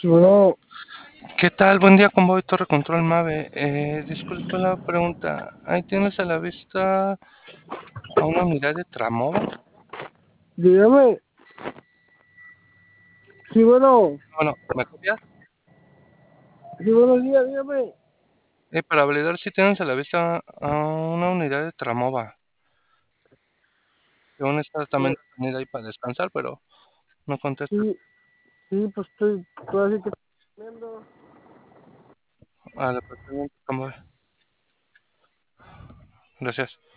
Bueno, ¿Qué tal? Buen día, Convoy Torre Control Mave. Disculpa la pregunta. ¿Ahí tienes a la vista a una unidad de Tramova? dígame, sí, bueno, Bueno, ¿me copias? sí, buenos días, dígame. Para validar si tienes a la vista a una unidad de Tramova. Que aún está también Eh, detenida ahí para descansar, pero no contesta. sí, sí, pues estoy así que viendo. Al departamento, Convoy. Gracias.